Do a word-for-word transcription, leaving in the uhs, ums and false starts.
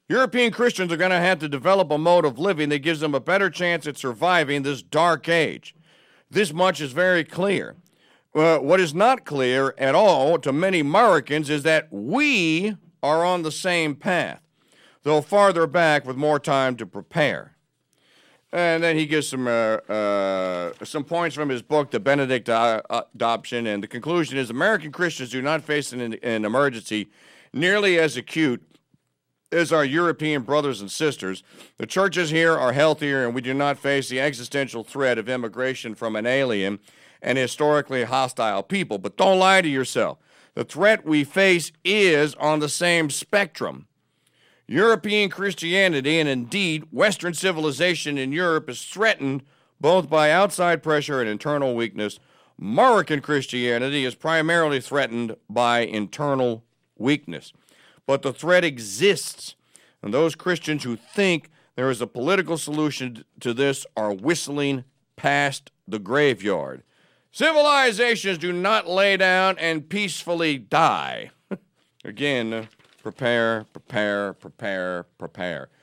European Christians are going to have to develop a mode of living that gives them a better chance at surviving this dark age. This much is very clear. Uh, what is not clear at all to many Americans is that we are on the same path, though farther back with more time to prepare. And then he gives some uh, uh, some points from his book, The Benedict Adoption, and the conclusion is American Christians do not face an, an emergency nearly as acute as our European brothers and sisters. The churches here are healthier, and we do not face the existential threat of immigration from an alien and historically hostile people. But don't lie to yourself. The threat we face is on the same spectrum. European Christianity, and indeed Western civilization in Europe, is threatened both by outside pressure and internal weakness. American Christianity is primarily threatened by internal weakness. But the threat exists, and those Christians who think there is a political solution to this are whistling past the graveyard. Civilizations do not lay down and peacefully die. Again, prepare, prepare, prepare, prepare.